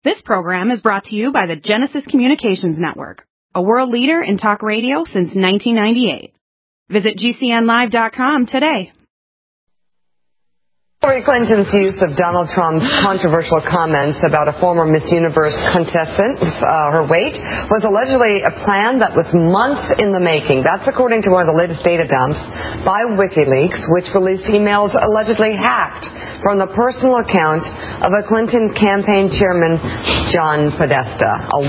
This program is brought to you by the Genesis Communications Network, a world leader in talk radio since 1998. Visit GCNlive.com today. Hillary Clinton's use of Donald Trump's controversial comments about a former Miss Universe contestant, her weight, was allegedly a plan that was months in the making. That's according to one of the latest data dumps by WikiLeaks, which released emails allegedly hacked from the personal account of a Clinton campaign chairman, John Podesta. A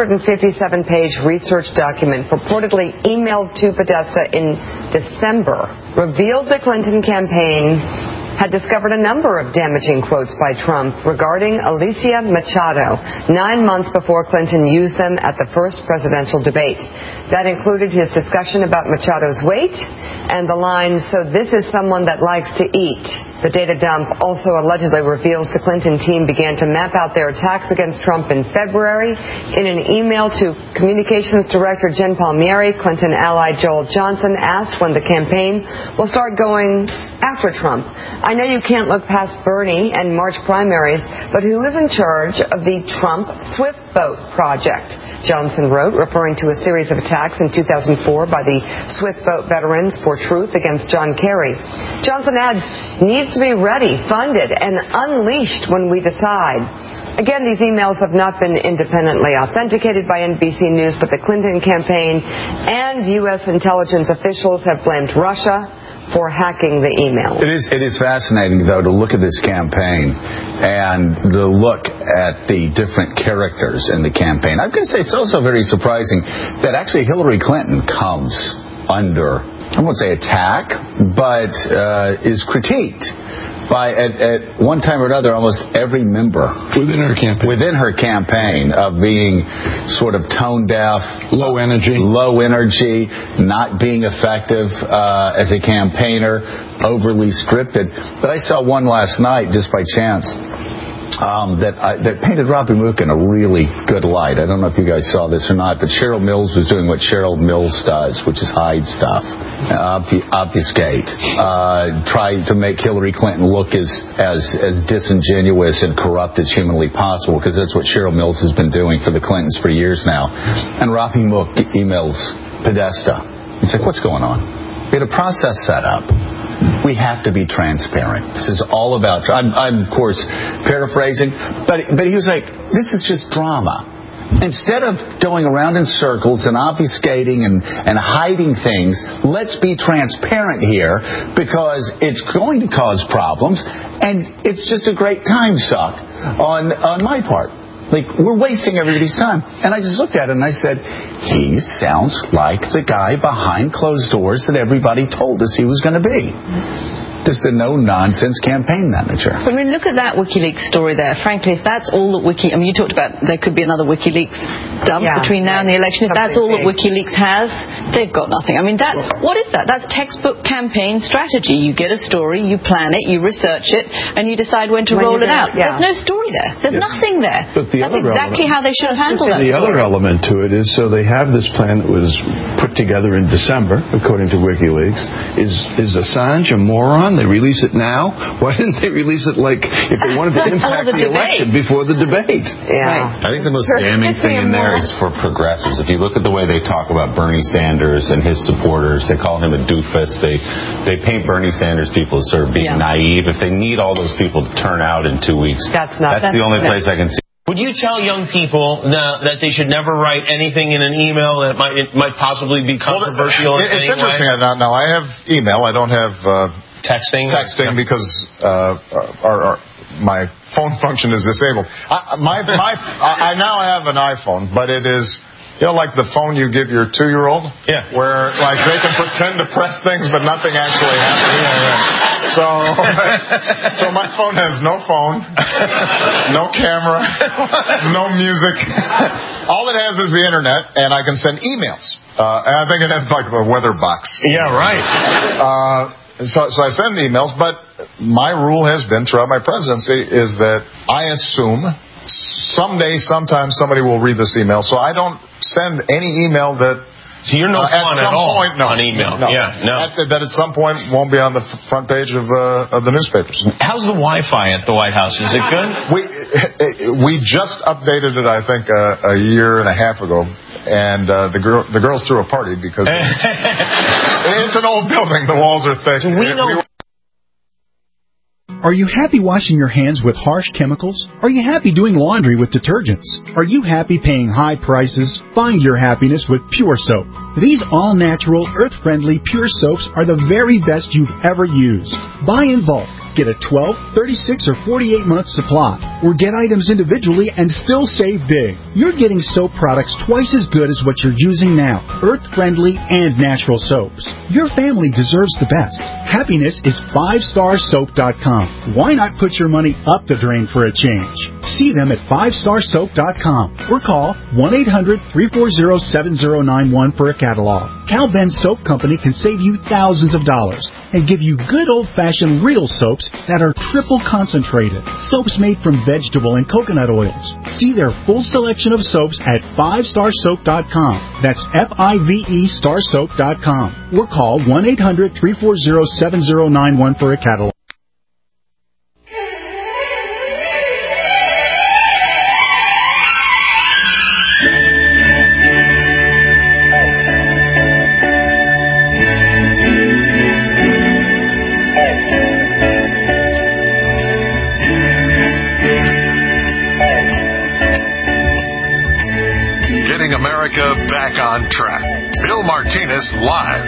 157-page research document purportedly emailed to Podesta in December revealed the Clinton campaign had discovered a number of damaging quotes by Trump regarding Alicia Machado 9 months before Clinton used them at the first presidential debate. That included his discussion about Machado's weight and the line, "So this is someone that likes to eat." The data dump also allegedly reveals the Clinton team began to map out their attacks against Trump in February. In an email to Communications Director Jen Palmieri, Clinton ally Joel Johnson asked when the campaign will start going after Trump. "I know you can't look past Bernie and March primaries, but who is in charge of the Trump Swift Boat project?" Johnson wrote, referring to a series of attacks in 2004 by the Swift Boat Veterans for Truth against John Kerry. Johnson adds, "Needs to be ready, funded, and unleashed when we decide." Again, these emails have not been independently authenticated by NBC News, but the Clinton campaign and U.S. intelligence officials have blamed Russia for hacking the email. It is fascinating, though, to look at this campaign and to look at the different characters in the campaign. I'm going to say it's also very surprising that actually Hillary Clinton comes under, I won't say attack, but is critiqued by, at one time or another, almost every member within her campaign of being sort of tone deaf, low energy, not being effective as a campaigner, overly scripted. But I saw one last night just by chance that painted Robbie Mook in a really good light. I don't know if you guys saw this or not, but Cheryl Mills was doing what Cheryl Mills does, which is hide stuff, obfuscate, try to make Hillary Clinton look as disingenuous and corrupt as humanly possible, because that's what Cheryl Mills has been doing for the Clintons for years now. And Robbie Mook emails Podesta. He's like, "What's going on? We had a process set up. We have to be transparent. This is all about..." I'm of course, paraphrasing, but he was like, "This is just drama. Instead of going around in circles and obfuscating and hiding things, let's be transparent here, because it's going to cause problems, and it's just a great time suck on my part. Like, we're wasting everybody's time." And I just looked at it and I said, he sounds like the guy behind closed doors that everybody told us he was going to be. Just a no-nonsense campaign manager. I mean, look at that WikiLeaks story there. Frankly, if that's all that you talked about there could be another WikiLeaks dump between now and the election. If that's all that WikiLeaks has, they've got nothing. I mean, what is that? That's textbook campaign strategy. You get a story, you plan it, you research it, and you decide when to roll it out. Yeah. There's no story there. There's nothing there. But that's exactly how they should have handled that. The other element to it is, so they have this plan that was put together in December, according to WikiLeaks. Is Assange a moron? They release it now? Why didn't they release it, like, if they wanted to impact the election before the debate? Yeah. Right. I think the most damning thing in there is for progressives. If you look at the way they talk about Bernie Sanders and his supporters, they call him a doofus. They paint Bernie Sanders people as sort of being naive. If they need all those people to turn out in 2 weeks, that's the only place I can see. Would you tell young people that they should never write anything in an email that might possibly be controversial in any way? It's interesting. Now, I have email. I don't have texting because my phone function is disabled. I now have an iPhone, but it is, like the phone you give your 2-year-old, where like they can pretend to press things, but nothing actually happens. So my phone has no phone, no camera, no music. All it has is the internet, and I can send emails. And I think it has like the weather box. Yeah, right. So I send emails, but my rule has been throughout my presidency is that I assume someday, sometime, somebody will read this email. So I don't send any email that So you're no fun at all point, no. on email. No. Yeah, no. That at some point won't be on the front page of the newspapers. How's the Wi-Fi at the White House? Is it good? We just updated it, I think, a year and a half ago. And the girls threw a party because it's an old building. The walls are thick. Are you happy washing your hands with harsh chemicals? Are you happy doing laundry with detergents? Are you happy paying high prices? Find your happiness with Pure Soap. These all-natural, earth-friendly Pure Soaps are the very best you've ever used. Buy in bulk. Get a 12, 36, or 48-month supply, or get items individually and still save big. You're getting soap products twice as good as what you're using now, earth-friendly and natural soaps. Your family deserves the best. Happiness is 5starsoap.com. Why not put your money up the drain for a change? See them at 5starsoap.com or call 1-800-340-7091 for a catalog. Cal Ben Soap Company can save you thousands of dollars and give you good old-fashioned real soaps that are triple concentrated. Soaps made from vegetable and coconut oils. See their full selection of soaps at 5starsoap.com. That's F-I-V-E starsoap.com. Or call 1-800-340-7091 for a catalog. America back on track. Bill Martinez Live.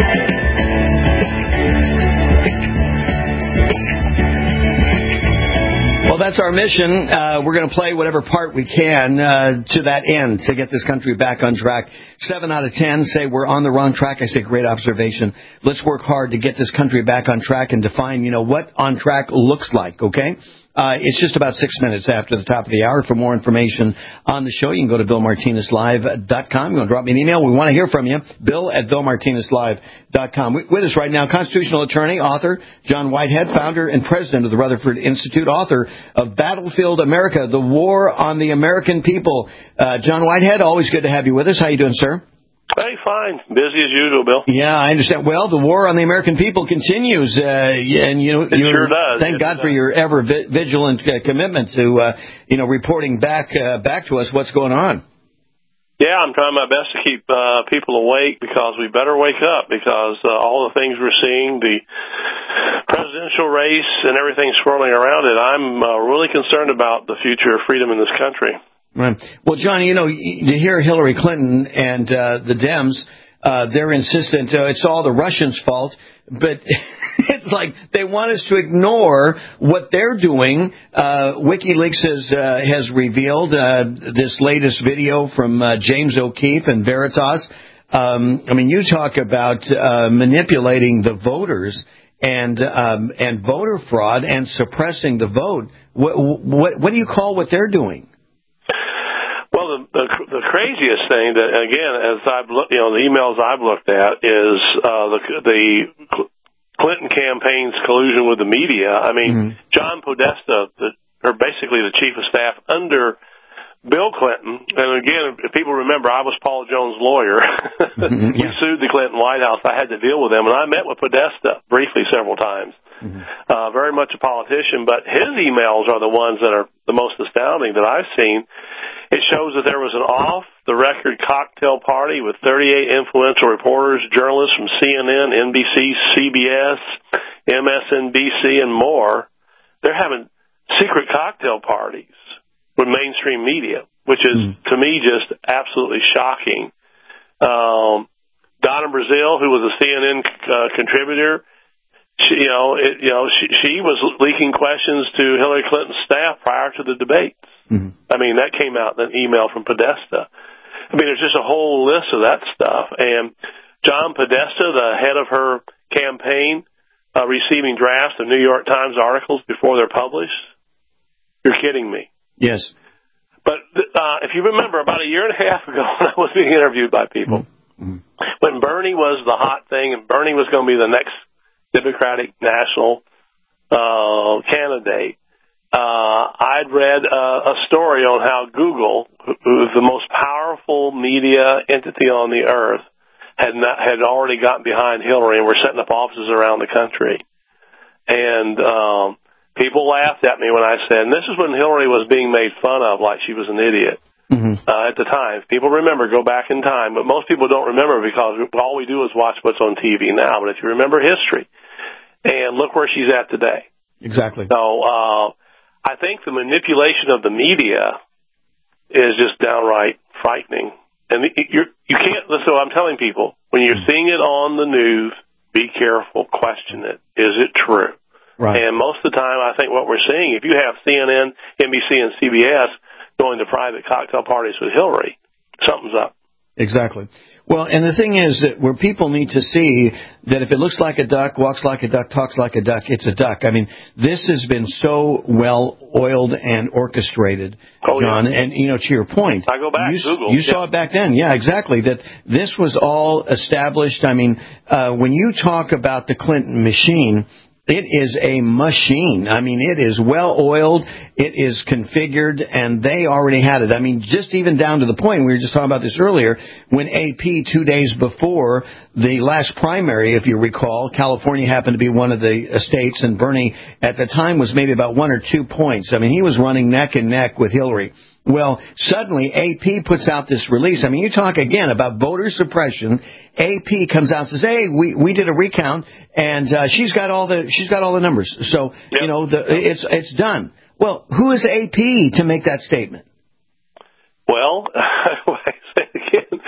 Well, that's our mission. We're going to play whatever part we can to that end to get this country back on track. 7 out of 10 say we're on the wrong track. I say great observation. Let's work hard to get this country back on track and define, what on track looks like, okay? It's just about 6 minutes after the top of the hour. For more information on the show, you can go to BillMartinezLive.com. You want to drop me an email? We want to hear from you. Bill@BillMartinezLive.com. With us right now, constitutional attorney, author, John Whitehead, founder and president of the Rutherford Institute, author of Battlefield America, The War on the American People. John Whitehead, always good to have you with us. How you doing, sir? Hey, fine. Busy as usual, Bill. Yeah, I understand. Well, the war on the American people continues, and it sure does. Thank God for your ever vigilant commitment to, reporting back to us what's going on. Yeah, I'm trying my best to keep people awake because we better wake up because all the things we're seeing, the presidential race and everything swirling around it, I'm really concerned about the future of freedom in this country. Right. Well, John, you hear Hillary Clinton and the Dems, they're insistent it's all the Russians' fault, but it's like they want us to ignore what they're doing. WikiLeaks has revealed this latest video from James O'Keefe and Veritas. You talk about manipulating the voters and voter fraud and suppressing the vote. What do you call what they're doing? Well, the craziest thing that, again, as I've looked, the emails I've looked at is the Clinton campaign's collusion with the media. John Podesta, basically the chief of staff under Bill Clinton, and again, if people remember, I was Paul Jones' lawyer. We sued the Clinton White House. I had to deal with them, and I met with Podesta briefly several times. Very much a politician, but his emails are the ones that are the most astounding that I've seen. It shows that there was an off-the-record cocktail party with 38 influential reporters, journalists from CNN, NBC, CBS, MSNBC, and more. They're having secret cocktail parties with mainstream media, which is, to me, just absolutely shocking. Donna Brazile, who was a CNN contributor, she was leaking questions to Hillary Clinton's staff prior to the debates. That came out in an email from Podesta. There's just a whole list of that stuff. And John Podesta, the head of her campaign, receiving drafts of New York Times articles before they're published. You're kidding me. Yes. But if you remember, about a year and a half ago when I was being interviewed by people, when Bernie was the hot thing and Bernie was going to be the next Democratic national candidate, I'd read a story on how Google, who is the most powerful media entity on the earth, had already gotten behind Hillary and were setting up offices around the country. And people laughed at me when I said, and this is when Hillary was being made fun of like she was an idiot. At the time. People remember, go back in time, but most people don't remember because all we do is watch what's on TV now. But if you remember history, and look where she's at today. Exactly. So I think the manipulation of the media is just downright frightening. And you can't, listen, I'm telling people, when you're seeing it on the news, be careful, question it. Is it true? Right. And most of the time, I think what we're seeing, if you have CNN, NBC, and CBS going to private cocktail parties with Hillary, something's up. Exactly. Well, and the thing is that where people need to see that if it looks like a duck, walks like a duck, talks like a duck, it's a duck. I mean, this has been so well oiled and orchestrated, John. Yeah. And, to your point. I go back, Google. You saw it back then. Yeah, exactly. That this was all established. I mean, when you talk about the Clinton machine, it is a machine. I mean, it is well oiled. It is configured, and they already had it. I mean, just even down to the point, we were just talking about this earlier, when AP 2 days before the last primary, if you recall, California happened to be one of the states, and Bernie at the time was maybe about 1 or 2 points. I mean, he was running neck and neck with Hillary. Well, suddenly AP puts out this release. I mean, you talk again about voter suppression. AP comes out and says, "Hey, we did a recount, and she's got all the numbers." So it's done. Well, who is AP to make that statement? Well, I say it again.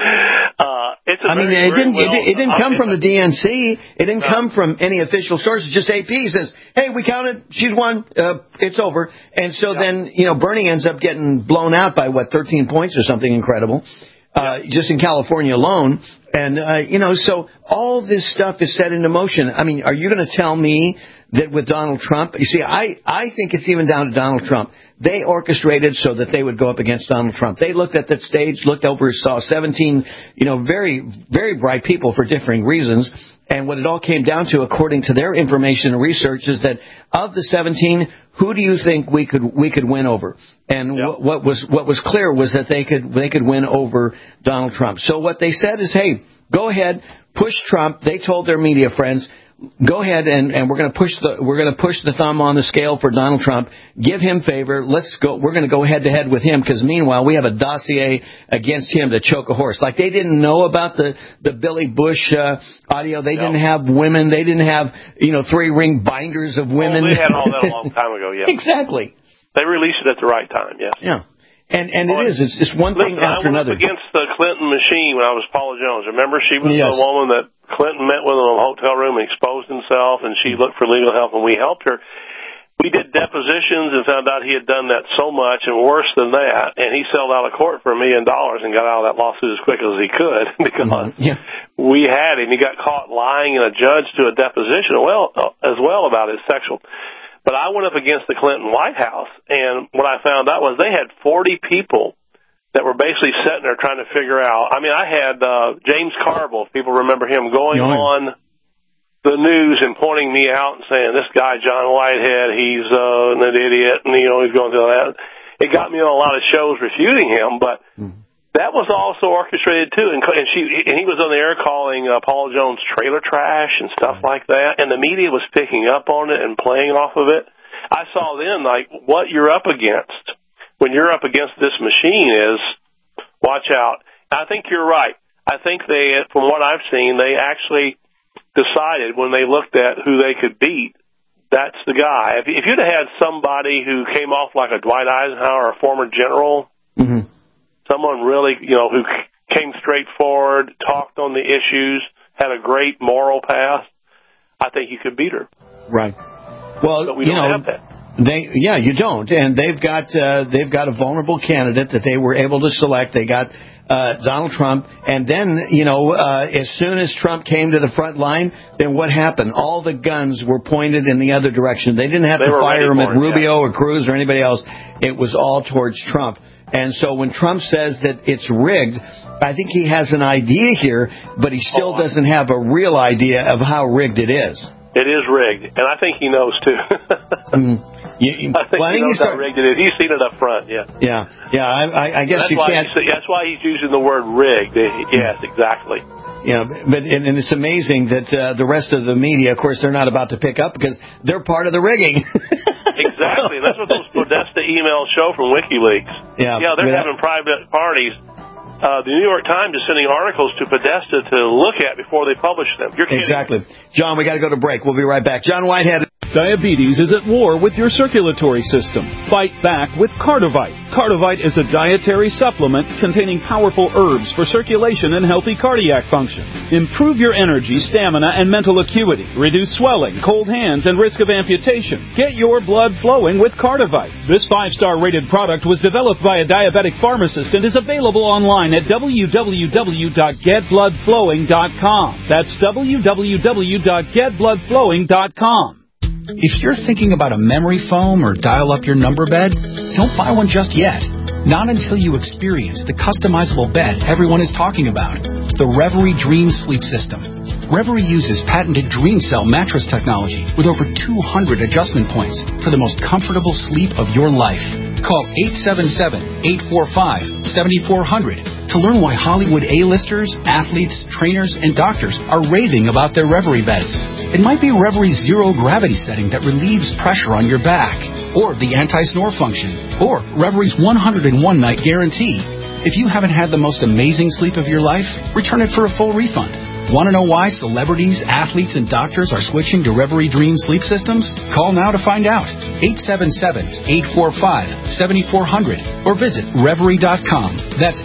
It didn't come from the DNC. It didn't come from any official sources. Just AP says, "Hey, we counted. She's won. It's over." And so then, Bernie ends up getting blown out by 13 points or something incredible, just in California alone. And so all this stuff is set into motion. I mean, are you going to tell me that with Donald Trump? You see, I think it's even down to Donald Trump. They orchestrated so that they would go up against Donald Trump. They looked at that stage, looked over, saw 17, very, very bright people for differing reasons. And what it all came down to, according to their information and research, is that of the 17, who do you think we could win over? And what was clear was that they could win over Donald Trump. So what they said is, hey, go ahead, push Trump. They told their media friends, go ahead and we're going to push the thumb on the scale for Donald Trump. Give him favor. Let's go. We're going to go head to head with him because meanwhile we have a dossier against him to choke a horse. Like they didn't know about the Billy Bush audio. They didn't have women. They didn't have 3-ring binders of women. Well, they had all that a long time ago. Yeah, exactly. They released it at the right time. Yes. Yeah. And it's just one thing after another. I went up against the Clinton machine when I was Paula Jones. Remember, she was the woman that Clinton met with in a hotel room and exposed himself, and she looked for legal help, and we helped her. We did depositions and found out he had done that so much, and worse than that, and he settled out of court for $1 million and got out of that lawsuit as quick as he could because we had him. He got caught lying in a judge to a deposition as well about his sexual. But I went up against the Clinton White House, and what I found out was they had 40 people that were basically sitting there trying to figure out. I mean, I had James Carville, if people remember him, going on the news and pointing me out and saying, this guy, John Whitehead, he's an idiot, and, he's going through that. It got me on a lot of shows refuting him, but that was also orchestrated, too. And he was on the air calling Paula Jones trailer trash and stuff like that, and the media was picking up on it and playing off of it. I saw then, what you're up against when you're up against this machine is, watch out. I think you're right. I think they, from what I've seen, they actually decided when they looked at who they could beat, that's the guy. If you'd have had somebody who came off like a Dwight Eisenhower, a former general, someone really, who came straight forward, talked on the issues, had a great moral path, I think you could beat her. Right. Well, but we don't have that. You don't, and they've got a vulnerable candidate that they were able to select. They got Donald Trump, and then as soon as Trump came to the front line, then what happened? All the guns were pointed in the other direction. They didn't have to fire them at Rubio or Cruz or anybody else. It was all towards Trump. And so when Trump says that it's rigged, I think he has an idea here, but he still doesn't have a real idea of how rigged it is. It is rigged, and I think he knows, too. I think he knows how rigged it is. He's seen it up front, Yeah, I guess you can't. That's why he's using the word rigged. Yes, exactly. And it's amazing that the rest of the media, of course, they're not about to pick up because they're part of the rigging. Exactly. That's what those Podesta emails show from WikiLeaks. Yeah, they're having private parties. The New York Times is sending articles to Podesta to look at before they publish them. You're kidding. Exactly. John, we got to go to break. We'll be right back. John Whitehead. Diabetes is at war with your circulatory system. Fight back with Cardivite. Cardivite is a dietary supplement containing powerful herbs for circulation and healthy cardiac function. Improve your energy, stamina, and mental acuity. Reduce swelling, cold hands, and risk of amputation. Get your blood flowing with Cardivite. This 5-star rated product was developed by a diabetic pharmacist and is available online at www.getbloodflowing.com. That's www.getbloodflowing.com. If you're thinking about a memory foam or dial-up your number bed, don't buy one just yet. Not until you experience the customizable bed everyone is talking about, the Reverie Dream Sleep System. Reverie uses patented Dream Cell mattress technology with over 200 adjustment points for the most comfortable sleep of your life. Call 877-845-7400 to learn why Hollywood A-listers, athletes, trainers, and doctors are raving about their Reverie beds. It might be Reverie's zero gravity setting that relieves pressure on your back, or the anti-snore function, or Reverie's 101-night guarantee. If you haven't had the most amazing sleep of your life, return it for a full refund. Want to know why celebrities, athletes, and doctors are switching to Reverie Dream Sleep Systems? Call now to find out. 877-845-7400 or visit Reverie.com. That's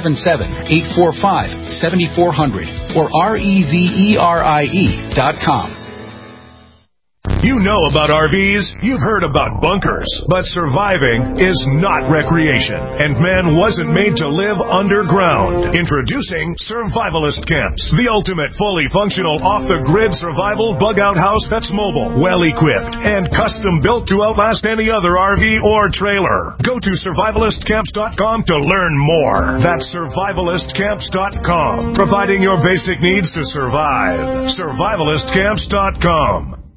877-845-7400 or REVERIE.com. You know about RVs, you've heard about bunkers, but surviving is not recreation, and man wasn't made to live underground. Introducing Survivalist Camps, the ultimate fully functional off-the-grid survival bug-out house that's mobile, well-equipped, and custom-built to outlast any other RV or trailer. Go to survivalistcamps.com to learn more. That's survivalistcamps.com, providing your basic needs to survive. Survivalistcamps.com.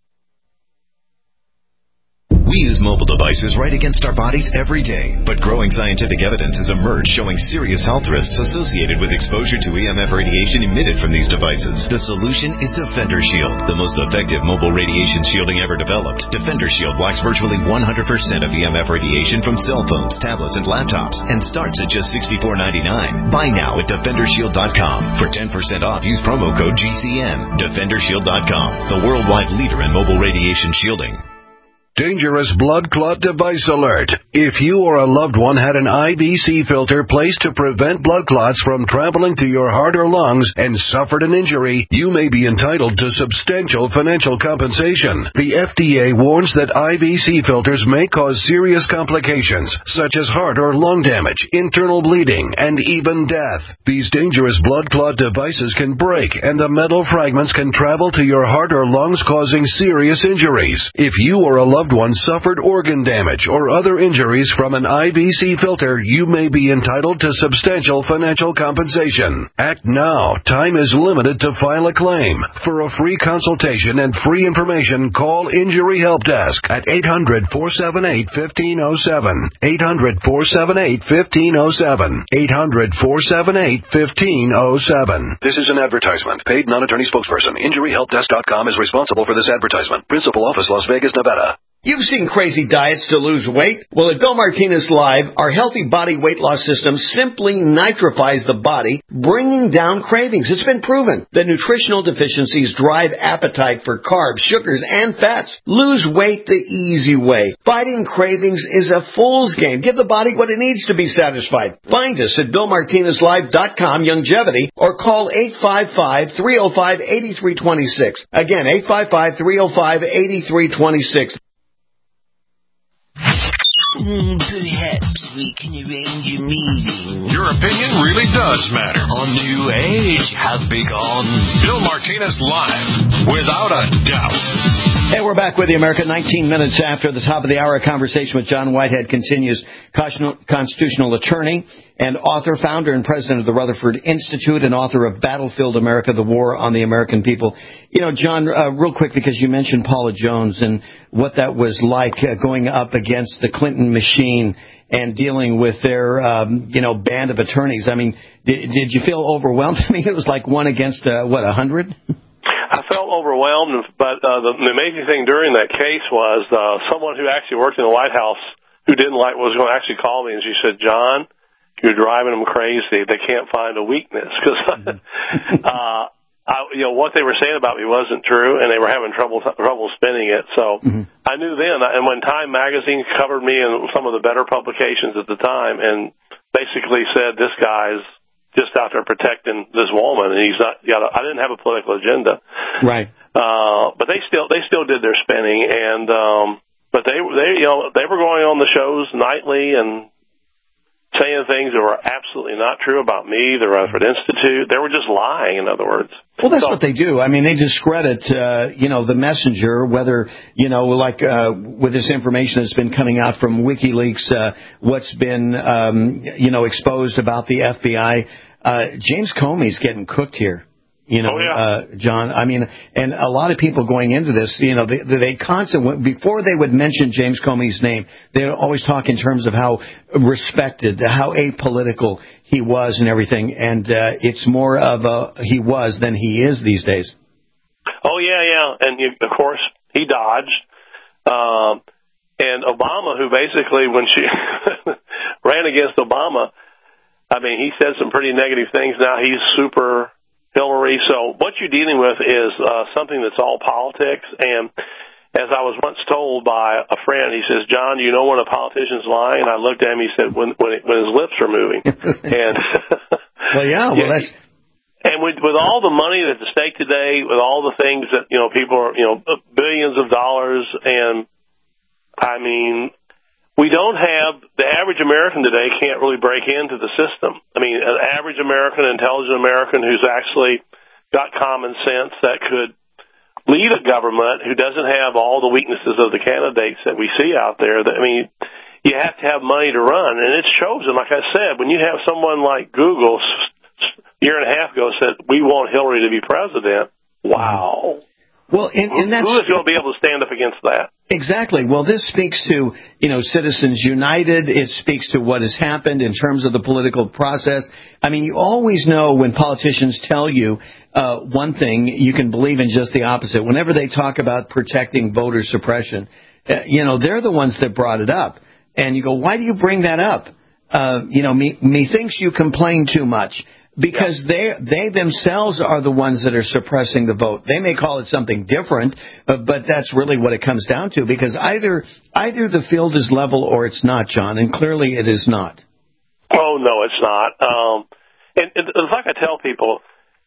We use mobile devices right against our bodies every day, but growing scientific evidence has emerged showing serious health risks associated with exposure to EMF radiation emitted from these devices. The solution is Defender Shield, the most effective mobile radiation shielding ever developed. Defender Shield blocks virtually 100% of EMF radiation from cell phones, tablets, and laptops, and starts at just $64.99. Buy now at DefenderShield.com. For 10% off, use promo code GCN. DefenderShield.com, the worldwide leader in mobile radiation shielding. Dangerous blood clot device alert. If you or a loved one had an IVC filter placed to prevent blood clots from traveling to your heart or lungs and suffered an injury, you may be entitled to substantial financial compensation. The FDA warns that IVC filters may cause serious complications, such as heart or lung damage, internal bleeding, and even death. These dangerous blood clot devices can break, and the metal fragments can travel to your heart or lungs, causing serious injuries. If you or a loved one suffered organ damage or other injuries from an IVC filter, you may be entitled to substantial financial compensation. Act now. Time is limited to file a claim. For a free consultation and free information, call Injury Help Desk at 800-478-1507. 800-478-1507. 800-478-1507. This is an advertisement. Paid non-attorney spokesperson. InjuryHelpDesk.com is responsible for this advertisement. Principal office, Las Vegas, Nevada. You've seen crazy diets to lose weight. Well, at Bill Martinez Live, our healthy body weight loss system simply nitrifies the body, bringing down cravings. It's been proven that nutritional deficiencies drive appetite for carbs, sugars, and fats. Lose weight the easy way. Fighting cravings is a fool's game. Give the body what it needs to be satisfied. Find us at BillMartinezLive.com, Longevity, or call 855-305-8326. Again, 855-305-8326. Perhaps we can arrange a meeting. Your opinion really does matter. On New Age, have begun. Bill Martinez Live, without a doubt. Hey, we're back with you, America. 19 minutes after the top of the hour, a conversation with John Whitehead continues. Constitutional attorney and author, founder, and president of the Rutherford Institute, and author of Battlefield America, The War on the American People. You know, John, real quick, because you mentioned Paula Jones and what that was like going up against the Clinton machine and dealing with their, band of attorneys. I mean, did you feel overwhelmed? I mean, it was like one against, 100? I felt overwhelmed, but the amazing thing during that case was someone who actually worked in the White House who didn't like was going to actually call me, and she said, "John, you're driving them crazy. They can't find a weakness." Because what they were saying about me wasn't true, and they were having trouble spinning it. So I knew then. And when Time Magazine covered me in some of the better publications at the time, and basically said, "This guy's just out there protecting this woman, and he's not." I didn't have a political agenda, right? But they still did their spinning, and but they were going on the shows nightly and saying things that were absolutely not true about me, the Rutherford Institute. They were just lying, in other words. Well, that's what they do. I mean, they discredit, the messenger, whether, with this information that's been coming out from WikiLeaks, what's been, exposed about the FBI. James Comey's getting cooked here. John, I mean, and a lot of people going into this, they constantly, before they would mention James Comey's name, they would always talk in terms of how respected, how apolitical he was and everything. And it's more of a he was than he is these days. Oh, yeah. And, of course, he dodged. And Obama, who basically, when she ran against Obama, I mean, he said some pretty negative things. Now he's super Hillary. So what you're dealing with is something that's all politics. And as I was once told by a friend, he says, "John, you know when a politician's lying?" And I looked at him, he said, when his lips are moving. And that's... And with all the money that's at stake today, with all the things that, people are, billions of dollars, and I mean, we don't have, the average American today can't really break into the system. I mean, an average American, intelligent American who's actually got common sense that could lead a government who doesn't have all the weaknesses of the candidates that we see out there. You have to have money to run, and it shows. And like I said, when you have someone like Google a year and a half ago said, "We want Hillary to be president," wow. Well, and that's... Who is going to be able to stand up against that? Exactly. Well, this speaks to, Citizens United. It speaks to what has happened in terms of the political process. I mean, you always know when politicians tell you one thing, you can believe in just the opposite. Whenever they talk about protecting voter suppression, they're the ones that brought it up. And you go, why do you bring that up? Methinks you complain too much. Because they themselves are the ones that are suppressing the vote. They may call it something different, but that's really what it comes down to. Because either the field is level or it's not, John, and clearly it is not. Oh no, it's not. And it's like I tell people,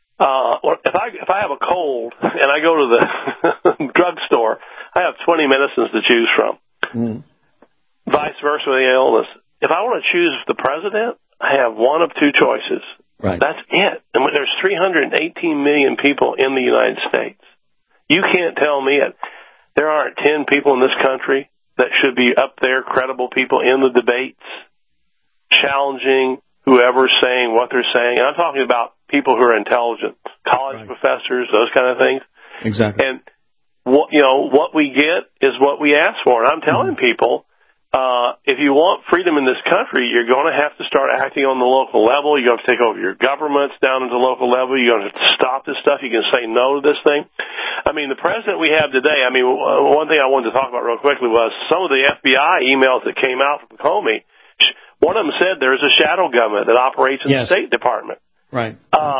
if I have a cold and I go to the drugstore, I have 20 medicines to choose from. Vice versa with the illness. If I want to choose the president, I have one of two choices. Right. That's it. And there's 318 million people in the United States. You can't tell me it. There aren't 10 people in this country that should be up there, credible people in the debates, challenging whoever's saying what they're saying. And I'm talking about people who are intelligent, college professors, those kind of things. Exactly. And what we get is what we ask for. And I'm telling people, if you want freedom in this country, you're going to have to start acting on the local level. You're going to have to take over your governments down at the local level. You're going to have to stop this stuff. You can say no to this thing. I mean, the president we have today, one thing I wanted to talk about real quickly was some of the FBI emails that came out from Comey. One of them said there's a shadow government that operates in the State Department. Right.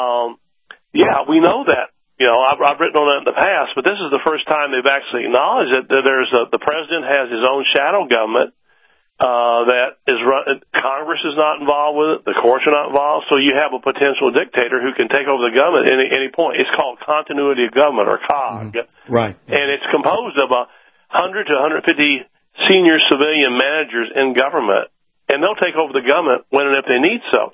Yeah, we know that. I've written on that in the past, but this is the first time they've actually acknowledged that the president has his own shadow government. That is run, Congress is not involved with it, the courts are not involved, so you have a potential dictator who can take over the government at any point. It's called continuity of government, or COG. Right. And it's composed of 100 to 150 senior civilian managers in government, and they'll take over the government when and if they need so.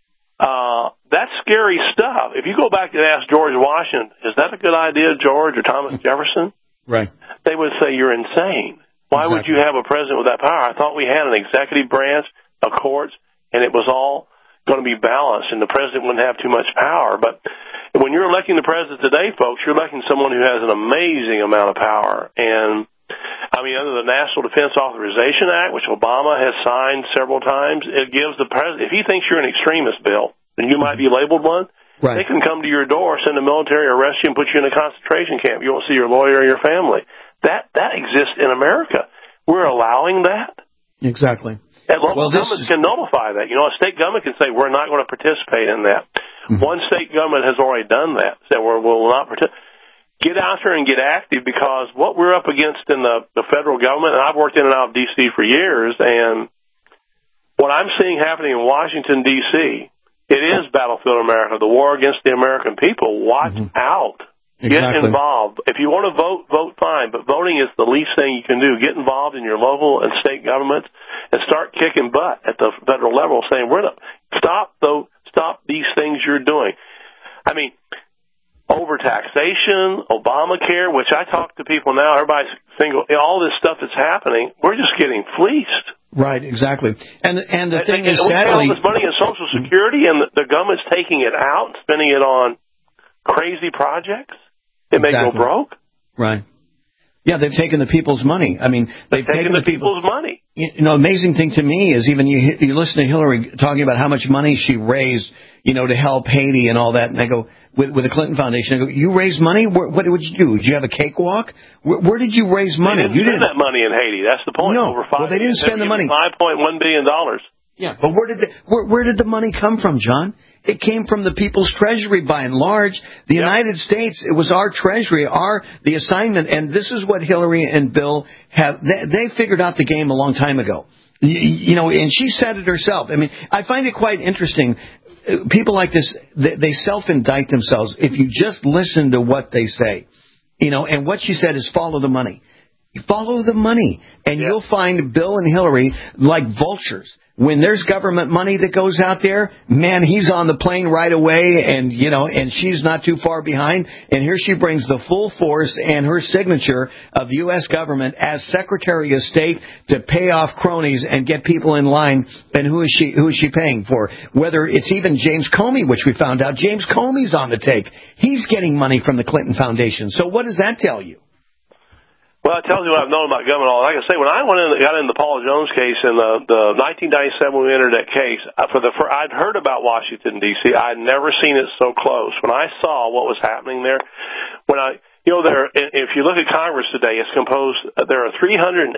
That's scary stuff. If you go back and ask George Washington, is that a good idea, George, or Thomas Jefferson? Right. They would say you're insane. Why would you have a president with that power? I thought we had an executive branch, a courts, and it was all going to be balanced, and the president wouldn't have too much power. But when you're electing the president today, folks, you're electing someone who has an amazing amount of power. And, I mean, under the National Defense Authorization Act, which Obama has signed several times, it gives the president, if he thinks you're an extremist, Bill, and you might be labeled one, they can come to your door, send the military, arrest you, and put you in a concentration camp. You won't see your lawyer or your family. That exists in America. We're allowing that. Exactly. And local governments can nullify that. You know, a state government can say, we're not going to participate in that. One state government has already done that, said we will not participate. Get out there and get active, because what we're up against in the federal government, and I've worked in and out of D.C. for years, and what I'm seeing happening in Washington, D.C., it is Battlefield America, the war against the American people. Watch out. Get involved. If you want to vote, vote fine, but voting is the least thing you can do. Get involved in your local and state governments and start kicking butt at the federal level, saying, we're not, stop these things you're doing. I mean, overtaxation, Obamacare, which I talk to people now, everybody's single, all this stuff that's happening, we're just getting fleeced. Right, exactly. And the thing is, we pay all sadly, this money in Social Security, and the government's taking it out and spending it on crazy projects. It may go broke. Right. Yeah, they've taken the people's money. I mean, they've taken the people's money. You know, amazing thing to me is even you listen to Hillary talking about how much money she raised, you know, to help Haiti and all that. And I go, with the Clinton Foundation, I go, you raised money? What did you do? Did you have a cakewalk? Where did you raise money? They didn't spend that money in Haiti. That's the point. No, they didn't spend the money. $5.1 billion. Yeah, but where did the money come from, John? It came from the people's treasury by and large. The United States, it was our treasury, the assignment, and this is what Hillary and Bill have. They figured out the game a long time ago. You know, and she said it herself. I mean, I find it quite interesting. People like this, they self-indict themselves if you just listen to what they say. You know, and what she said is follow the money. Follow the money, and you'll find Bill and Hillary like vultures. When there's government money that goes out there, man, he's on the plane right away, and you know, and she's not too far behind. And here she brings the full force and her signature of the U.S. government as Secretary of State to pay off cronies and get people in line. And who is she paying for? Whether it's even James Comey, which we found out, James Comey's on the take. He's getting money from the Clinton Foundation. So what does that tell you? Well, it tells you what I've known about government. Like I say, when I got in the Paula Jones case in the 1997 when we entered that case, I'd heard about Washington D.C. I'd never seen it so close. When I saw what was happening there, if you look at Congress today, it's composed. There are 381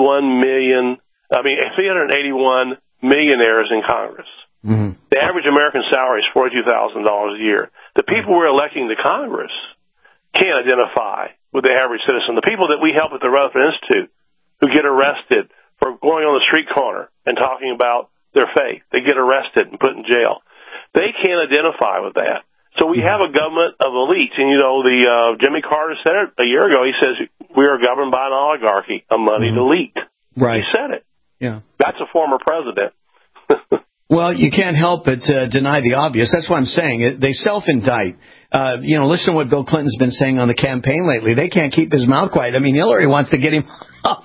millionaires in Congress. Mm-hmm. The average American salary is $42,000 a year. The people we're electing to Congress can't identify with the average citizen. The people that we help at the Rutherford Institute who get arrested for going on the street corner and talking about their faith, they get arrested and put in jail. They can't identify with that. So we have a government of elites. And, you know, Jimmy Carter said it a year ago. He says, we are governed by an oligarchy, a moneyed elite. Right. He said it. Yeah. That's a former president. Well, you can't help but deny the obvious. That's what I'm saying. They self-indict. You know, listen to what Bill Clinton's been saying on the campaign lately. They can't keep his mouth quiet. I mean, Hillary wants to get him off,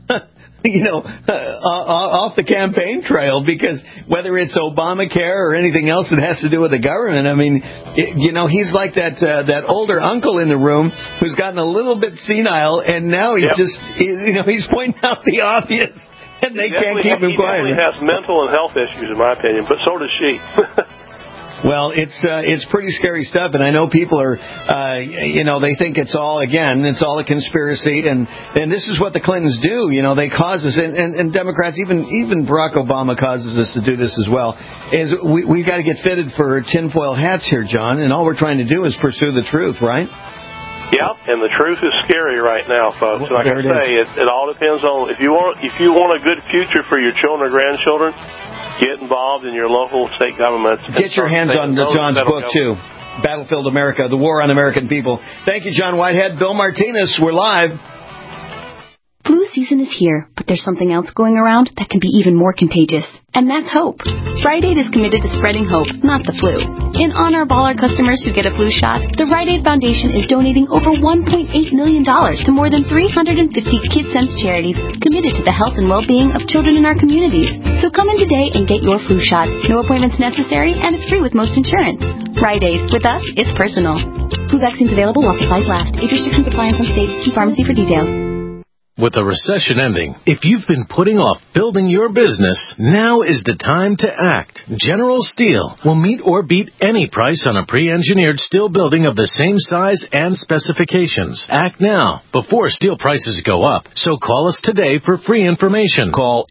off the campaign trail because whether it's Obamacare or anything else that has to do with the government, I mean, he's like that older uncle in the room who's gotten a little bit senile, and now he's he's pointing out the obvious. And they can't keep him quiet. He definitely has mental and health issues, in my opinion, but so does she. Well, it's pretty scary stuff, and I know people are, they think it's all a conspiracy, and this is what the Clintons do. You know, they cause us, and Democrats, even Barack Obama causes us to do this as well. Is we've got to get fitted for tinfoil hats here, John, and all we're trying to do is pursue the truth, right? Yep, and the truth is scary right now, folks. Like I say, it all depends on if you want a good future for your children or grandchildren, get involved in your local state governments. Get your hands on John's book too, Battlefield America: The War on American People. Thank you, John Whitehead. Bill Martinez, we're live. Flu season is here, but there's something else going around that can be even more contagious. and that's hope. Rite Aid is committed to spreading hope, not the flu. In honor of all our customers who get a flu shot, the Rite Aid Foundation is donating over $1.8 million to more than 350 KidSense charities committed to the health and well-being of children in our communities. So come in today and get your flu shot. No appointments necessary, and it's free with most insurance. Rite Aid. With us, it's personal. Flu vaccines available while supplies last. Age restrictions apply in some states. See pharmacy for details. With the recession ending, if you've been putting off building your business, now is the time to act. General Steel will meet or beat any price on a pre-engineered steel building of the same size and specifications. Act now, before steel prices go up. So call us today for free information. Call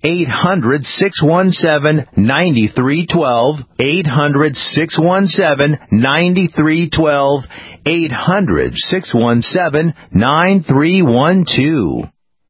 800-617-9312, 800-617-9312, 800-617-9312.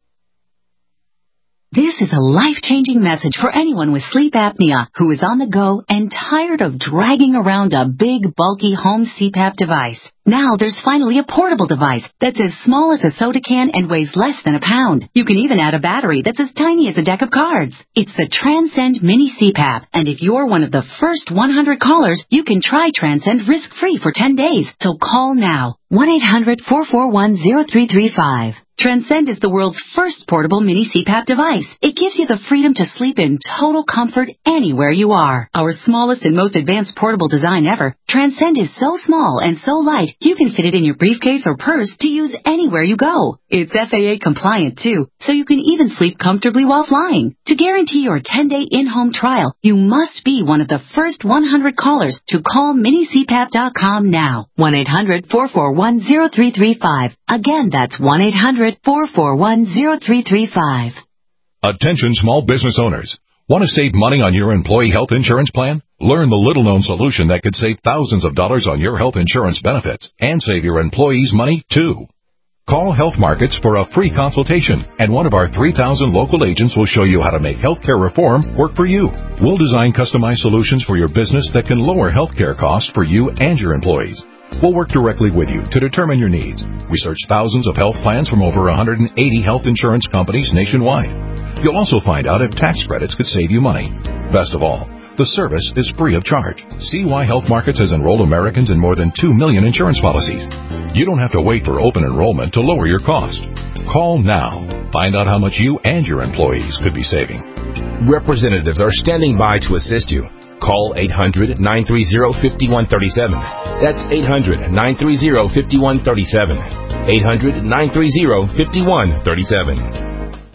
This is a life-changing message for anyone with sleep apnea who is on the go and tired of dragging around a big, bulky home CPAP device. Now there's finally a portable device that's as small as a soda can and weighs less than a pound. You can even add a battery that's as tiny as a deck of cards. It's the Transcend Mini CPAP, and if you're one of the first 100 callers, you can try Transcend risk-free for 10 days. So call now. 1-800-441-0335. Transcend is the world's first portable mini CPAP device. It gives you the freedom to sleep in total comfort anywhere you are. Our smallest and most advanced portable design ever, Transcend is so small and so light, you can fit it in your briefcase or purse to use anywhere you go. It's FAA compliant too, so you can even sleep comfortably while flying. To guarantee your 10-day in-home trial, you must be one of the first 100 callers to call minicpap.com now. 1-800-441-0335. Again, that's 1-800-441-0335. Attention small business owners. Want to save money on your employee health insurance plan? Learn the little-known solution that could save thousands of dollars on your health insurance benefits and save your employees money, too. Call Health Markets for a free consultation, and one of our 3,000 local agents will show you how to make healthcare reform work for you. We'll design customized solutions for your business that can lower healthcare costs for you and your employees. We'll work directly with you to determine your needs. We search thousands of health plans from over 180 health insurance companies nationwide. You'll also find out if tax credits could save you money. Best of all, the service is free of charge. See why Health Markets has enrolled Americans in more than 2 million insurance policies. You don't have to wait for open enrollment to lower your cost. Call now. Find out how much you and your employees could be saving. Representatives are standing by to assist you. Call 800-930-5137. That's 800-930-5137. 800-930-5137.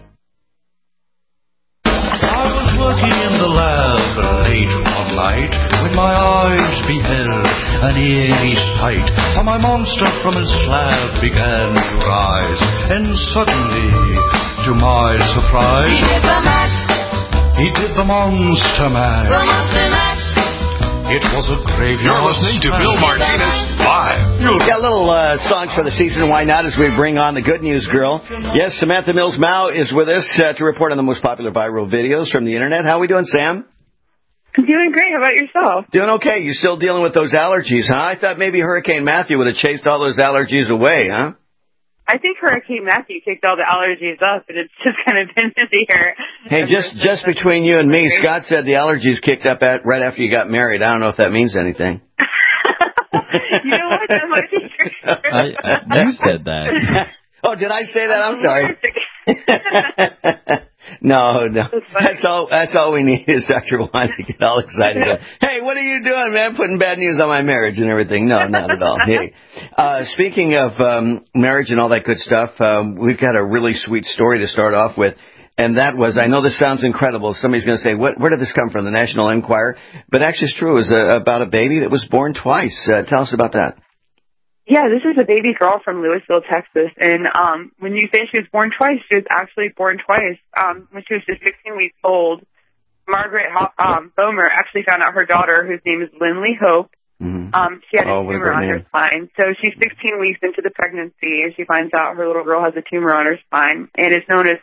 Working in the lab late one night, when my eyes beheld an eerie sight. For my monster from his slab began to rise, and suddenly, to my surprise, he did the mash. He did the monster mash. The monster mash. It was a graveyard. You're listening to Bill Martinez Live. Got a little song for the season. Why not? As we bring on the Good News Girl. Yes, Samantha Mills-Mao is with us to report on the most popular viral videos from the internet. How are we doing, Sam? I'm doing great. How about yourself? Doing okay. You still dealing with those allergies, huh? I thought maybe Hurricane Matthew would have chased all those allergies away, huh? I think Hurricane Matthew kicked all the allergies up, and it's just kind of been busy here. Hey, just between you and me, Scott said the allergies kicked up right after you got married. I don't know if that means anything. You know what? That might be true. You said that. Oh, did I say that? I'm sorry. No. That's all we need is Dr. Juan to get all excited. Hey, what are you doing, man? Putting bad news on my marriage and everything. No, not at all. Hey, speaking of marriage and all that good stuff, we've got a really sweet story to start off with. And that was, I know this sounds incredible. Somebody's going to say, where did this come from? The National Enquirer. But actually it's true. It was about a baby that was born twice. Tell us about that. Yeah, this is a baby girl from Louisville, Texas. And when you say she was born twice, she was actually born twice. When she was just 16 weeks old, Margaret Bomer actually found out her daughter, whose name is Lindley Hope. She had a tumor on her spine. So she's 16 weeks into the pregnancy, and she finds out her little girl has a tumor on her spine. And it's known as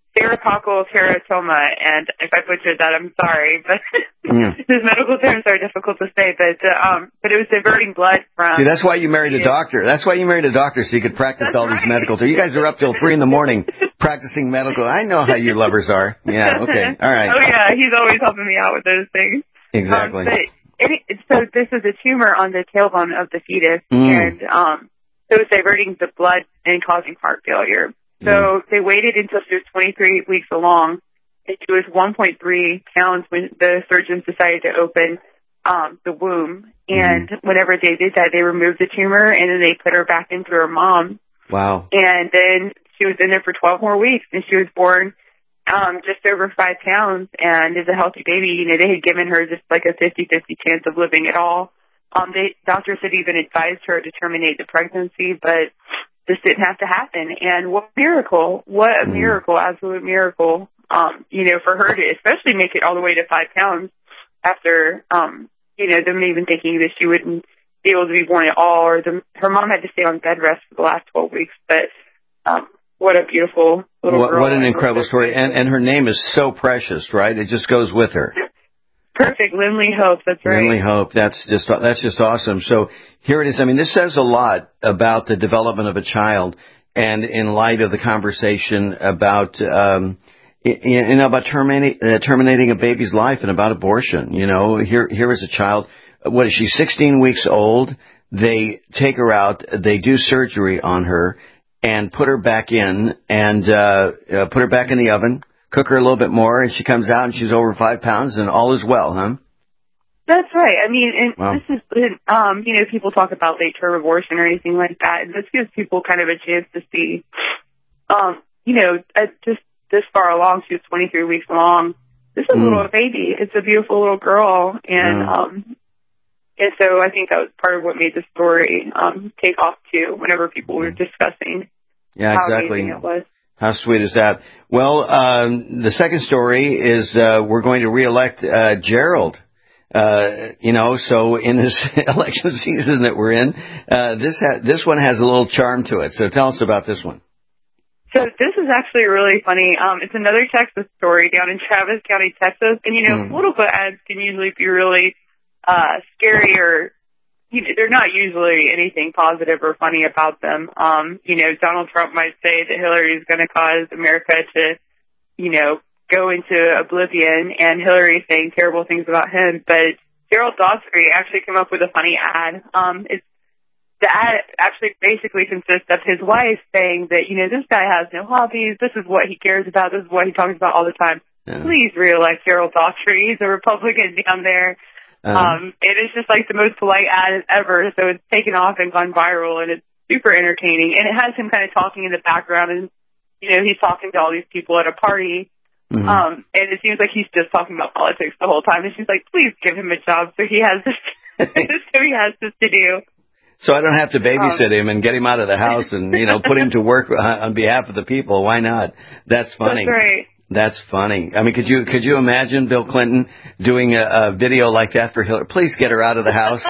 pterococcal teratoma, and if I butchered that, I'm sorry, but his medical terms are difficult to say, but it was diverting blood from... See, that's why you married a doctor. That's why you married a doctor, so you could practice all these medical terms. You guys are up till 3 in the morning practicing medical. I know how you lovers are. Yeah, okay, all right. Oh, yeah, he's always helping me out with those things. Exactly. So this is a tumor on the tailbone of the fetus, and so it was diverting the blood and causing heart failure. So they waited until she was 23 weeks along, and she was 1.3 pounds when the surgeons decided to open the womb. And whenever they did that, they removed the tumor, and then they put her back into her mom. Wow. And then she was in there for 12 more weeks, and she was born just over 5 pounds, and is a healthy baby. You know, they had given her just like a 50-50 chance of living at all. Doctors had even advised her to terminate the pregnancy, but this didn't have to happen. And what a miracle, absolute miracle, you know, for her to especially make it all the way to 5 pounds after, you know, them even thinking that she wouldn't be able to be born at all, or her mom had to stay on bed rest for the last 12 weeks, but what a beautiful little girl. What an incredible story. And her name is so precious, right? It just goes with her. Perfect. Lindley Hope. That's right. Lindley Hope. That's just awesome. So here it is. I mean, this says a lot about the development of a child, and in light of the conversation about, about terminating a baby's life and about abortion. You know, here is a child. What is she? 16 weeks old. They take her out. They do surgery on her and put her back in, and put her back in the oven. Cook her a little bit more, and she comes out, and she's over 5 pounds, and all is well, huh? That's right. I mean, and this is, you know, people talk about late-term abortion or anything like that, and this gives people kind of a chance to see, you know, just this far along, she was 23 weeks along. This is a little baby. It's a beautiful little girl, and so I think that was part of what made the story take off, too, whenever people were discussing how amazing it was. How sweet is that? Well, the second story is we're going to reelect Gerald. You know, so in this election season that we're in, this one has a little charm to it. So tell us about this one. So this is actually really funny. It's another Texas story down in Travis County, Texas. And, you know, political ads can usually be really scary, or they're not usually anything positive or funny about them. You know, Donald Trump might say that Hillary is going to cause America to, you know, go into oblivion, and Hillary saying terrible things about him. But Gerald Daughtry actually came up with a funny ad. The ad actually basically consists of his wife saying that, you know, this guy has no hobbies. This is what he cares about. This is what he talks about all the time. Yeah. Please reelect Gerald Daughtry. He's a Republican down there. And it's just like the most polite ad ever. So it's taken off and gone viral, and it's super entertaining. And it has him kind of talking in the background, and, you know, he's talking to all these people at a party. And it seems like he's just talking about politics the whole time. And she's like, please give him a job so he has this, so he has this to do. So I don't have to babysit him and get him out of the house and, you know, put him to work on behalf of the people. Why not? That's funny. That's right. That's funny. I mean, could you imagine Bill Clinton doing a video like that for Hillary? Please get her out of the house.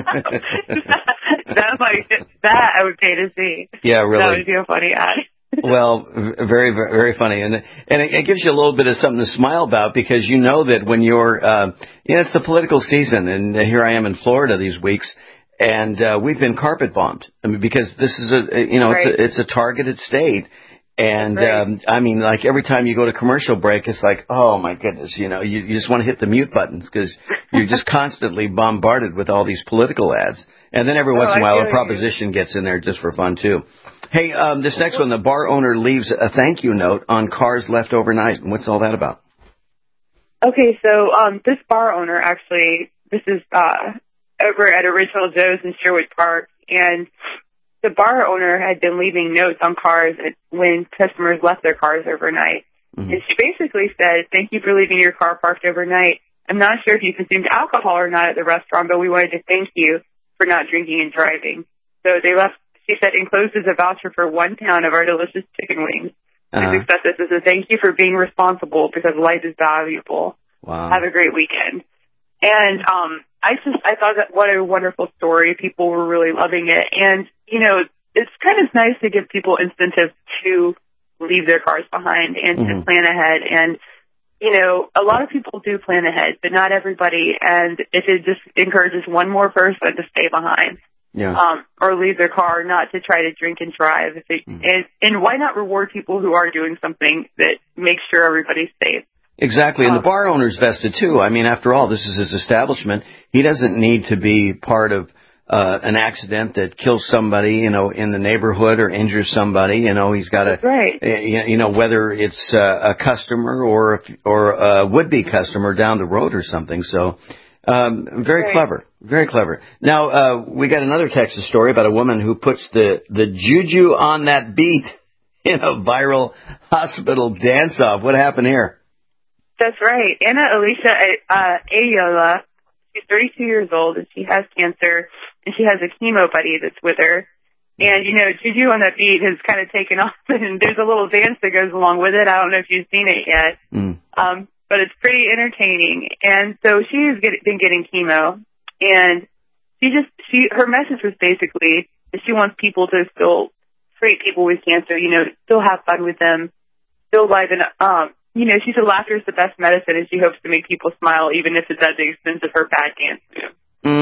that I would pay to see. Yeah, really. That would be a funny ad. Well, very, very funny. And it gives you a little bit of something to smile about, because you know that when you're, you know, it's the political season, and here I am in Florida these weeks, and we've been carpet bombed. I mean, because this is it's a targeted state. And, I mean, like every time you go to commercial break, it's like, oh my goodness, you know, you just want to hit the mute buttons, because you're just constantly bombarded with all these political ads. And then every once in a while, a proposition gets in there just for fun too. Hey, this next one, the bar owner leaves a thank you note on cars left overnight. What's all that about? Okay, so this bar owner actually, this is over at Original Joe's in Sherwood Park, and the bar owner had been leaving notes on cars when customers left their cars overnight. And she basically said, thank you for leaving your car parked overnight. I'm not sure if you consumed alcohol or not at the restaurant, but we wanted to thank you for not drinking and driving. So they left. She said, enclosed is a voucher for 1 pound of our delicious chicken wings. Please accept this as a thank you for being responsible, because life is valuable. Wow. Have a great weekend. And I thought that what a wonderful story. People were really loving it. And, you know, it's kind of nice to give people incentive to leave their cars behind and to plan ahead. And, you know, a lot of people do plan ahead, but not everybody. And if it just encourages one more person to stay behind, or leave their car, not to try to drink and drive. And why not reward people who are doing something that makes sure everybody's safe? Exactly, and the bar owner's vested too. I mean, after all, this is his establishment. He doesn't need to be part of an accident that kills somebody, you know, in the neighborhood or injures somebody. You know, he's got you know, whether it's a customer or a would-be customer down the road or something. So, very clever, very clever. Now, we got another Texas story about a woman who puts the juju on that beat in a viral hospital dance-off. What happened here? That's right. Anna Alicia Ayola, she's 32 years old, and she has cancer, and she has a chemo buddy that's with her. And, you know, Juju on that beat has kind of taken off, and there's a little dance that goes along with it. I don't know if you've seen it yet, but it's pretty entertaining. And so she has been getting chemo, and her message was basically that she wants people to still treat people with cancer, you know, still have fun with them, still liven up. You know, she said laughter is the best medicine, and she hopes to make people smile, even if it's at the expense of her bad cancer.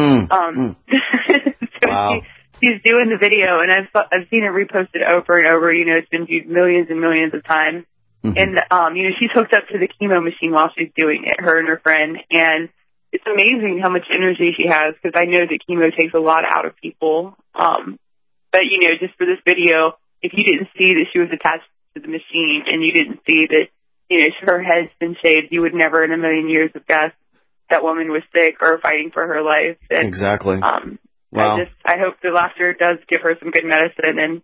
So she's doing the video, and I've seen it reposted over and over. You know, it's been viewed millions and millions of times. And you know, she's hooked up to the chemo machine while she's doing it, her and her friend. And it's amazing how much energy she has, because I know that chemo takes a lot out of people. But you know, just for this video, if you didn't see that she was attached to the machine, and you didn't see that, you know, her head's been shaved, you would never in a million years have guessed that woman was sick or fighting for her life. And, exactly. I hope the laughter does give her some good medicine, and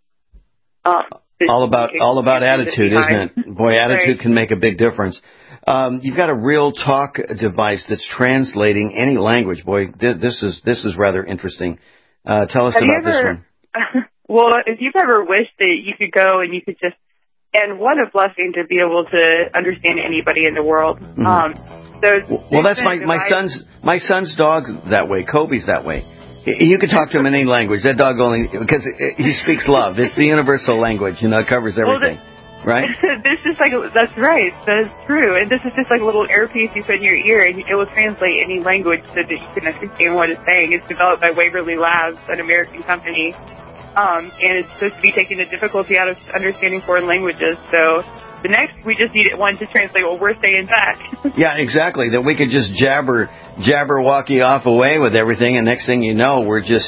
all about attitude, isn't it? Boy, attitude can make a big difference. You've got a Real Talk device that's translating any language. Boy, this is rather interesting. Tell us about this one. Well, if you've ever wished that you could go and you could just, and what a blessing to be able to understand anybody in the world. Well, that's my son's dog that way. Kobe's that way. You can talk to him in any language. That dog only, because he speaks love. It's the universal language. You know, it covers everything. Right? This is like, that's right. That's true. And this is just like a little earpiece you put in your ear, and it will translate any language so that you can understand what it's saying. It's developed by Waverly Labs, an American company. And it's supposed to be taking the difficulty out of understanding foreign languages. So the next, we just need one to translate what we're saying back. Yeah, exactly. That we could just jabberwocky off away with everything, and next thing you know, we're just,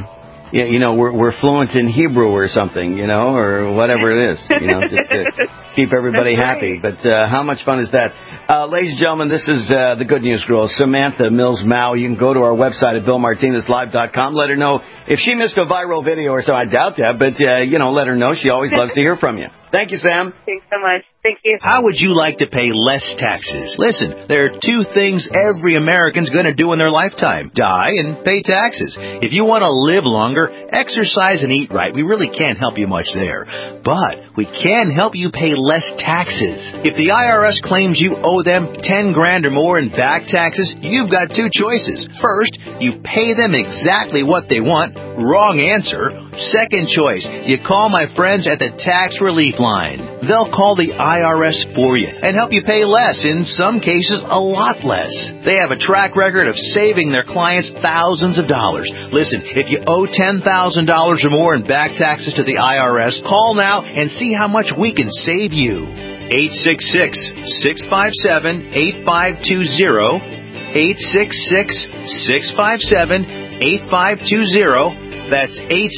we're fluent in Hebrew or something, you know, or whatever it is, you know, just to keep everybody happy. But how much fun is that? Ladies and gentlemen, this is the Good News Girl, Samantha Mills Mao. You can go to our website at BillMartinezLive.com. Let her know if she missed a viral video or so. I doubt that, but, let her know. She always loves to hear from you. Thank you, Sam. Thanks so much. Thank you. How would you like to pay less taxes? Listen, there are two things every American's going to do in their lifetime: die and pay taxes. If you want to live longer, exercise and eat right. We really can't help you much there. But we can help you pay less taxes. If the IRS claims you owe them $10,000 or more in back taxes, you've got two choices. First, you pay them exactly what they want. Wrong answer. Second choice, you call my friends at the Tax Relief Line. They'll call the IRS for you and help you pay less, in some cases a lot less. They have a track record of saving their clients thousands of dollars. Listen, if you owe $10,000 or more in back taxes to the IRS, call now and see how much we can save you. 866-657-8520. 866-657-8520. That's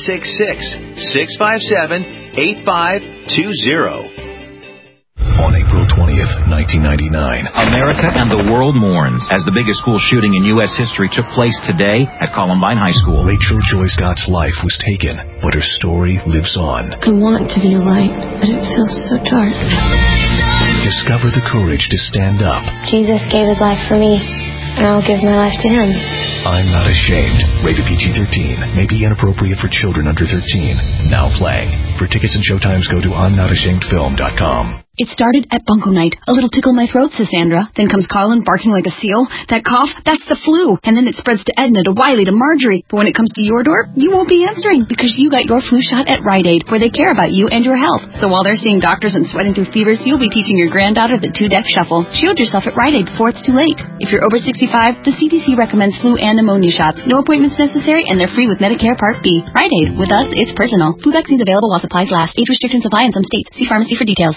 866-657-8520. On April 20th, 1999, America and the world mourns as the biggest school shooting in U.S. history took place today at Columbine High School. Rachel Joy Scott's life was taken, but her story lives on. I want to be a light, but it feels so dark. Discover the courage to stand up. Jesus gave his life for me, and I'll give my life to him. I'm Not Ashamed. Rated PG-13. May be inappropriate for children under 13. Now playing. For tickets and showtimes, go to I'mNotAshamedFilm.com. It started at Bunko Night. A little tickle in my throat, says Sandra. Then comes Colin barking like a seal. That cough, that's the flu. And then it spreads to Edna, to Wiley, to Marjorie. But when it comes to your door, you won't be answering because you got your flu shot at Rite Aid, where they care about you and your health. So while they're seeing doctors and sweating through fevers, you'll be teaching your granddaughter the 2-deck shuffle. Shield yourself at Rite Aid before it's too late. If you're over 65, the CDC recommends flu and pneumonia shots. No appointments necessary, and they're free with Medicare Part B. Rite Aid. With us, it's personal. Flu vaccines available while supplies last. Age restrictions apply in some states. See pharmacy for details.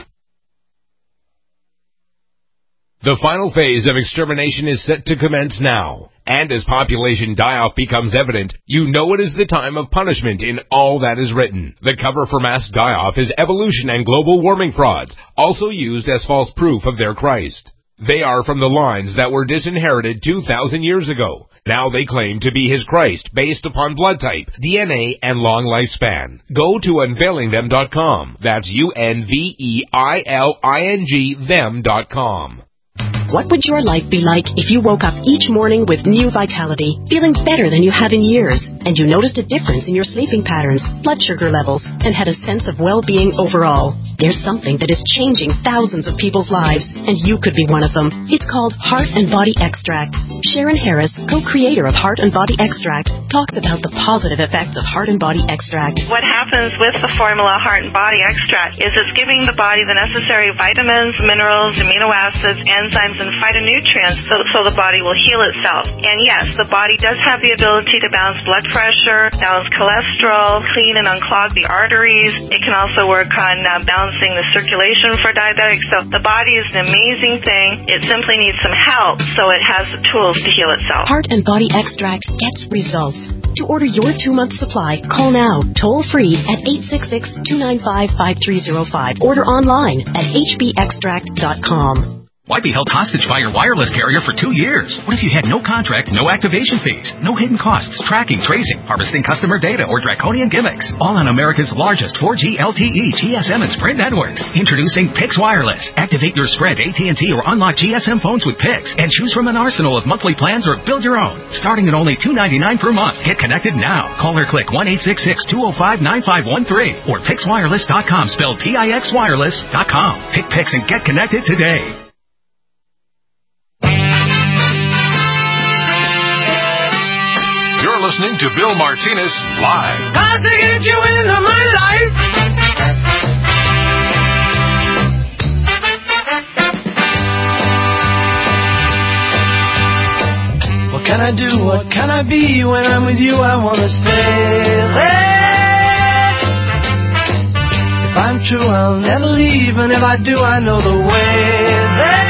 The final phase of extermination is set to commence now. And as population die-off becomes evident, you know it is the time of punishment in all that is written. The cover for mass die-off is evolution and global warming frauds, also used as false proof of their Christ. They are from the lines that were disinherited 2,000 years ago. Now they claim to be his Christ based upon blood type, DNA, and long lifespan. Go to unveilingthem.com. That's UNVEILING them.com. What would your life be like if you woke up each morning with new vitality, feeling better than you have in years, and you noticed a difference in your sleeping patterns, blood sugar levels, and had a sense of well-being overall? There's something that is changing thousands of people's lives, and you could be one of them. It's called Heart and Body Extract. Sharon Harris, co-creator of Heart and Body Extract, talks about the positive effects of Heart and Body Extract. What happens with the formula Heart and Body Extract is it's giving the body the necessary vitamins, minerals, amino acids, enzymes, and phytonutrients so the body will heal itself. And yes, the body does have the ability to balance blood pressure, balance cholesterol, clean and unclog the arteries. It can also work on balancing the circulation for diabetics. So the body is an amazing thing. It simply needs some help so it has the tools to heal itself. Heart and Body Extract gets results. To order your 2-month supply, call now, toll free at 866-295-5305. Order online at hbextract.com. Why be held hostage by your wireless carrier for 2 years? What if you had no contract, no activation fees, no hidden costs, tracking, tracing, harvesting customer data, or draconian gimmicks? All on America's largest 4G LTE, GSM, and Sprint networks. Introducing Pix Wireless. Activate your Sprint, AT&T, or unlock GSM phones with Pix, and choose from an arsenal of monthly plans or build your own. Starting at only $2.99 per month. Get connected now. Call or click 1-866-205-9513 or PixWireless.com, spelled PIXWireless.com. Pick Pix and get connected today. You're listening to Bill Martinez Live. Got to get you into my life. What can I do? What can I be? When I'm with you, I want to stay there. If I'm true, I'll never leave. And if I do, I know the way there.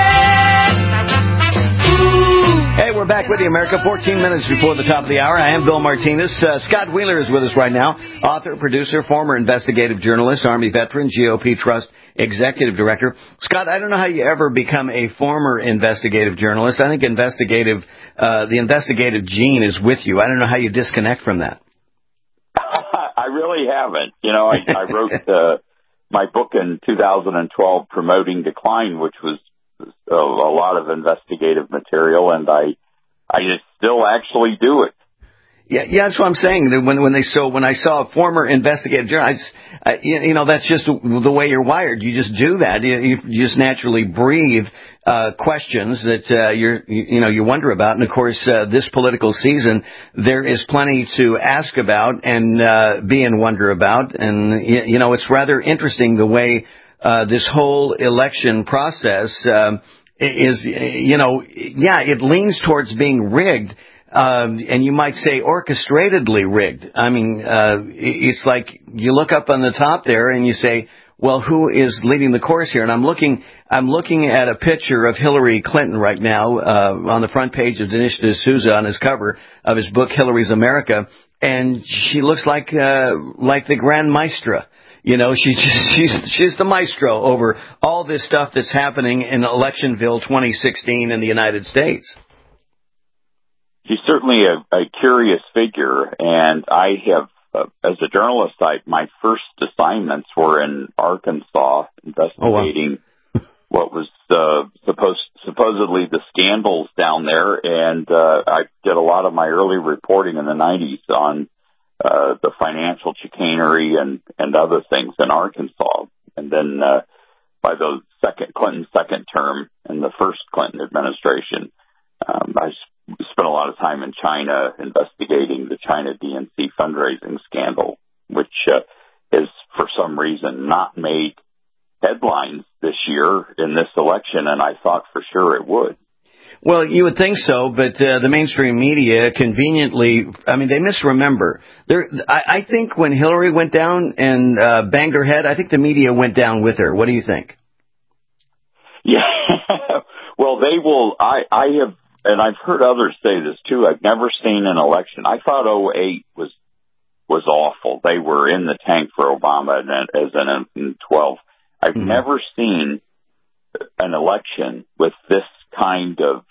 Hey, we're back with you, America. 14 minutes before the top of the hour. I am Bill Martinez. Scott Wheeler is with us right now. Author, producer, former investigative journalist, Army veteran, GOP Trust executive director. Scott, I don't know how you ever become a former investigative journalist. I think the investigative gene is with you. I don't know how you disconnect from that. I really haven't. You know, I wrote my book in 2012, Promoting Decline, which was a lot of investigative material, and I still actually do it. Yeah, that's what I'm saying. When I saw a former investigative journalist, that's just the way you're wired. You just do that. You just naturally breathe questions that you wonder about. And of course, this political season, there is plenty to ask about and be in wonder about. And it's rather interesting the way this whole election process is, it leans towards being rigged, and you might say orchestratedly rigged. I mean, it's like you look up on the top there and you say, well, who is leading the course here? And I'm looking at a picture of Hillary Clinton right now, on the front page of Dinesh D'Souza on his cover of his book, Hillary's America, and she looks like the Grand Maestra. She's the maestro over all this stuff that's happening in Electionville 2016 in the United States. She's certainly a curious figure, and I have, as a journalist, my first assignments were in Arkansas, investigating what was supposedly the scandals down there, and I did a lot of my early reporting in the 90s on the financial chicanery and other things in Arkansas. And then by the Clinton's second term and the first Clinton administration, I spent a lot of time in China investigating the China DNC fundraising scandal, which has for some reason not made headlines this year in this election, and I thought for sure it would. Well, you would think so, but the mainstream media conveniently, they misremember. I think when Hillary went down and banged her head, I think the media went down with her. What do you think? Yeah, well, they will. I have, and I've heard others say this too. I've never seen an election. I thought 2008 was awful. They were in the tank for Obama as in 2012. I've never seen an election with this kind of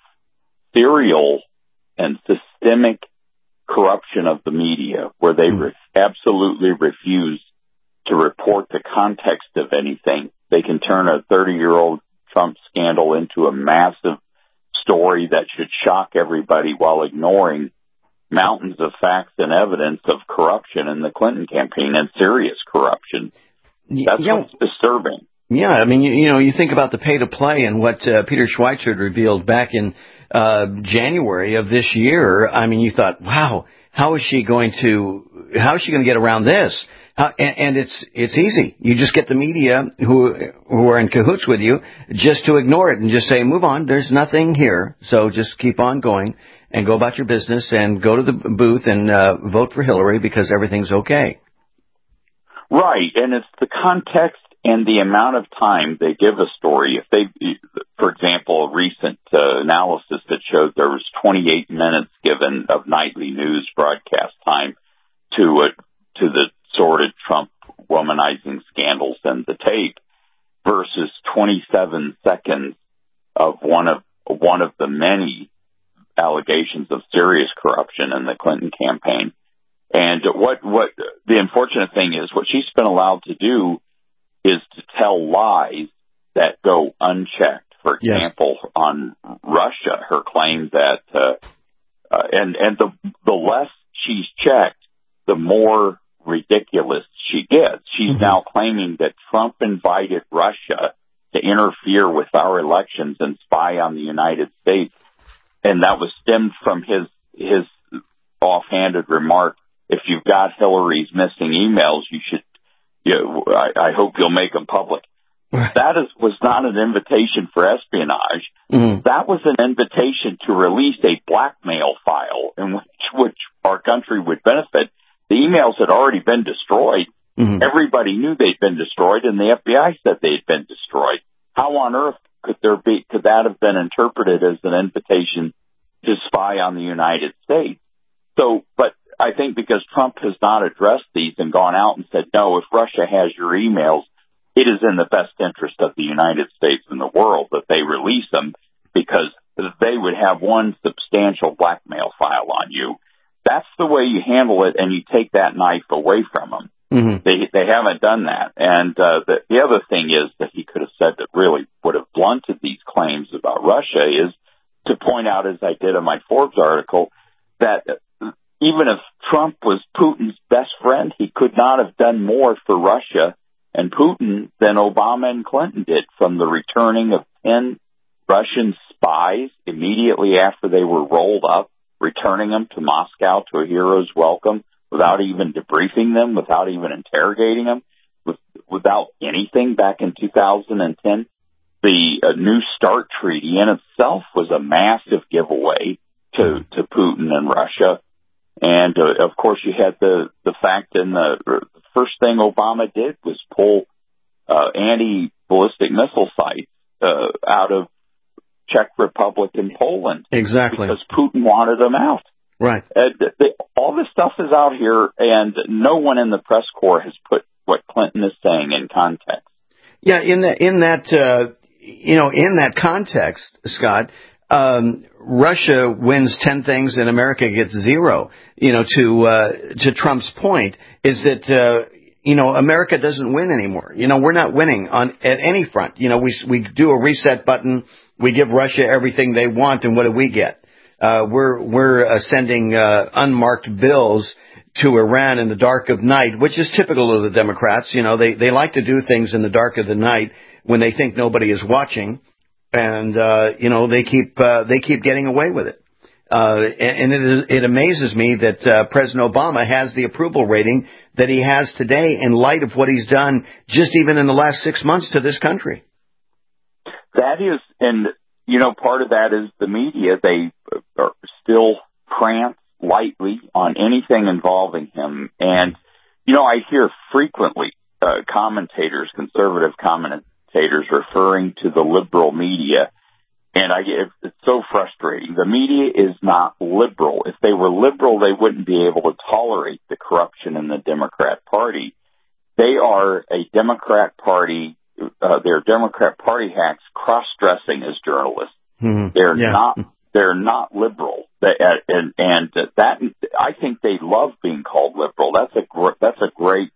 serial and systemic corruption of the media, where they absolutely refuse to report the context of anything. They can turn a 30-year-old Trump scandal into a massive story that should shock everybody while ignoring mountains of facts and evidence of corruption in the Clinton campaign, and serious corruption. That's what's disturbing. Yeah, you think about the pay-to-play and what Peter Schweizer revealed back in January of this year. You thought, wow, how is she going to get around this? And it's easy. You just get the media who are in cahoots with you just to ignore it and just say, move on. There's nothing here. So just keep on going and go about your business and go to the booth and vote for Hillary because everything's okay. Right. And it's the context and the amount of time they give a story. If they, for example, a recent analysis that showed there was 28 minutes given of nightly news broadcast time to the sordid Trump womanizing scandals and the tape, versus 27 seconds of one of the many allegations of serious corruption in the Clinton campaign. And what the unfortunate thing is, what she's been allowed to do is to tell lies that go unchecked. For example, on Russia, her claim that and the less she's checked, the more ridiculous she gets. She's now claiming that Trump invited Russia to interfere with our elections and spy on the United States, and that was stemmed from his offhanded remark, if you've got Hillary's missing emails, you should. I hope you'll make them public. That was not an invitation for espionage. That was an invitation to release a blackmail file in which our country would benefit. The emails had already been destroyed. Everybody knew they'd been destroyed, and the FBI said they'd been destroyed. How on earth could that have been interpreted as an invitation to spy on the United States? So, but I think because Trump has not addressed these and gone out and said, no, if Russia has your emails, it is in the best interest of the United States and the world that they release them, because they would have one substantial blackmail file on you. That's the way you handle it, and you take that knife away from them. They haven't done that. And the other thing is that he could have said that really would have blunted these claims about Russia is to point out, as I did in my Forbes article, that even if Trump was Putin's best friend, he could not have done more for Russia and Putin than Obama and Clinton did, from the returning of 10 Russian spies immediately after they were rolled up, returning them to Moscow to a hero's welcome without even debriefing them, without even interrogating them, without anything back in 2010. The New START treaty in itself was a massive giveaway to Putin and Russia. And, of course, you had the fact in the first thing Obama did was pull anti-ballistic missile sites out of Czech Republic and Poland. Exactly. Because Putin wanted them out. Right. All this stuff is out here, and no one in the press corps has put what Clinton is saying in context. Yeah, in that context, Scott, Russia wins 10 things and America gets 0. To Trump's point is that America doesn't win anymore. We're not winning at any front. We do a reset button, we give Russia everything they want, and what do we get? We're sending unmarked bills to Iran in the dark of night, which is typical of the Democrats. You know, they like to do things in the dark of the night when they think nobody is watching, and you know, they keep getting away with it. And it amazes me that President Obama has the approval rating that he has today in light of what he's done just even in the last 6 months to this country. That is, and you know, part of that is the media. They are still prance lightly on anything involving him. And, you know, I hear frequently commentators, conservative commentators, referring to the liberal media. And it's so frustrating. The media is not liberal. If they were liberal, they wouldn't be able to tolerate the corruption in the Democrat Party. They are a Democrat Party. They're Democrat Party hacks cross-dressing as journalists. Mm-hmm. They're not liberal. And that I think they love being called liberal. That's a great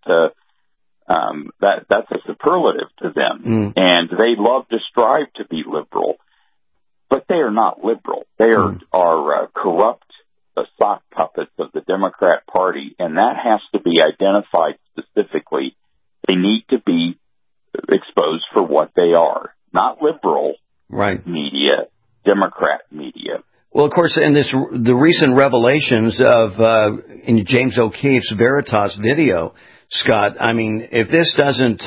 that's a superlative to them. And they love to strive to be liberal. But they are not liberal. They are corrupt sock puppets of the Democrat Party, and that has to be identified specifically. They need to be exposed for what they are, not liberal media, Democrat media. Well, of course, in the recent revelations of in James O'Keefe's Veritas video, Scott, I mean, if this doesn't,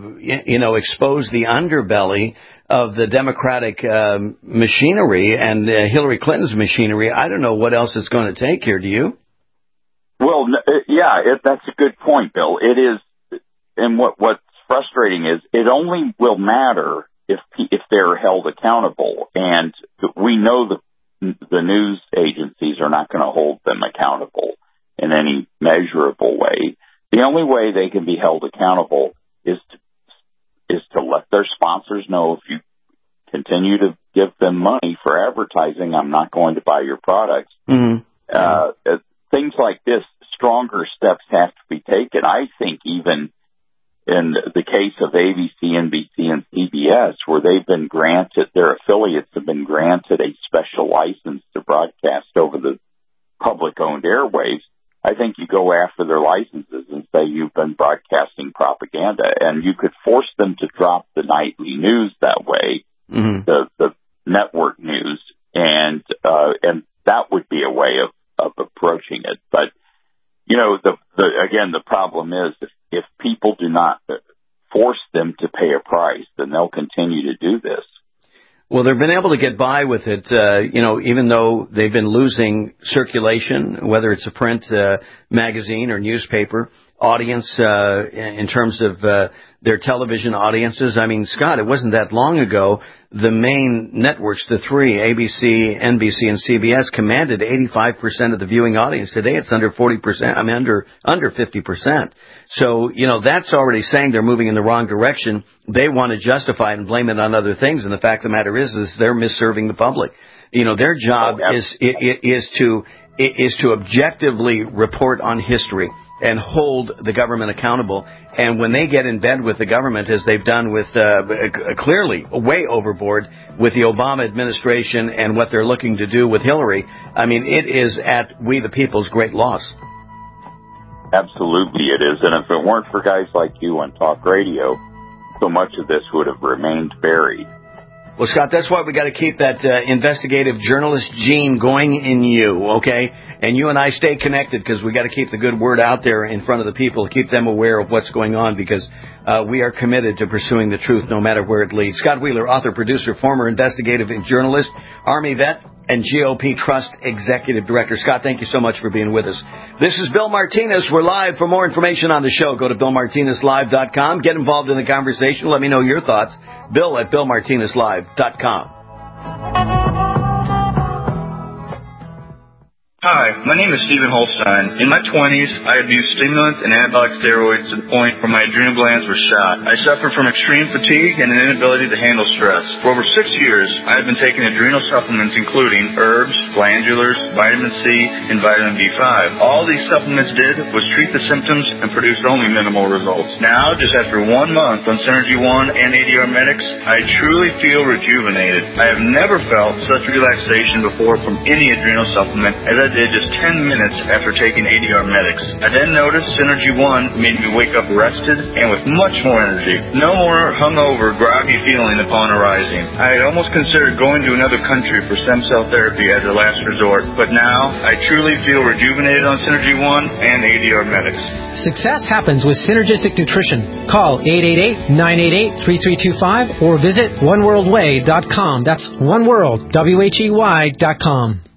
expose the underbelly of the Democratic machinery and Hillary Clinton's machinery, I don't know what else it's going to take here. Do you? Well, that's a good point, Bill. It is, and what's frustrating is it only will matter if they're held accountable, and we know the news agencies are not going to hold them accountable in any measurable way. The only way they can be held accountable is to let their sponsors know, if you continue to give them money for advertising, I'm not going to buy your products. Mm-hmm. Things like this, stronger steps have to be taken. I think even in the case of ABC, NBC, and CBS, where they've been granted, their affiliates have been granted a special license to broadcast over the public-owned airwaves, I think you go after their licenses and say you've been broadcasting propaganda, and you could force them to drop the nightly news that way, the network news, and that would be a way of approaching it. But you know, the problem is if people do not force them to pay a price, then they'll continue to do this. Well, they've been able to get by with it, even though they've been losing circulation, whether it's a print magazine or newspaper audience in terms of their television audiences. I mean, Scott, it wasn't that long ago the main networks, the three, ABC, NBC, and CBS, commanded 85% of the viewing audience. Today it's under 40%, I mean, under 50%. So, that's already saying they're moving in the wrong direction. They want to justify it and blame it on other things, and the fact of the matter is they're misserving the public. Their job is to objectively report on history and hold the government accountable. And when they get in bed with the government, as they've done with clearly way overboard with the Obama administration and what they're looking to do with Hillary, I mean, it is at we the people's great loss. Absolutely it is. And if it weren't for guys like you on talk radio, so much of this would have remained buried. Well, Scott, that's why we got to keep that investigative journalist gene going in you, okay? And you and I stay connected because we got to keep the good word out there in front of the people, keep them aware of what's going on, because we are committed to pursuing the truth no matter where it leads. Scott Wheeler, author, producer, former investigative journalist, Army vet, and GOP Trust Executive Director. Scott, thank you so much for being with us. This is Bill Martinez. We're live. For more information on the show, go to BillMartinezLive.com. Get involved in the conversation. Let me know your thoughts. Bill at BillMartinezLive.com. Hi, my name is Stephen Holstein. In my 20s, I abused stimulants and anabolic steroids to the point where my adrenal glands were shot. I suffered from extreme fatigue and an inability to handle stress. For over 6 years, I have been taking adrenal supplements including herbs, glandulars, vitamin C, and vitamin B5. All these supplements did was treat the symptoms and produced only minimal results. Now, just after 1 month on Synergy One and ADR Medics, I truly feel rejuvenated. I have never felt such relaxation before from any adrenal supplement as I day just 10 minutes after taking ADR Medics. I then noticed Synergy One made me wake up rested and with much more energy. No more hungover, groggy feeling upon arising. I had almost considered going to another country for stem cell therapy as a last resort, but now I truly feel rejuvenated on Synergy One and ADR Medics. Success happens with Synergistic Nutrition. Call 888-988-3325 or visit oneworldway.com. That's oneworld, WHEY.com.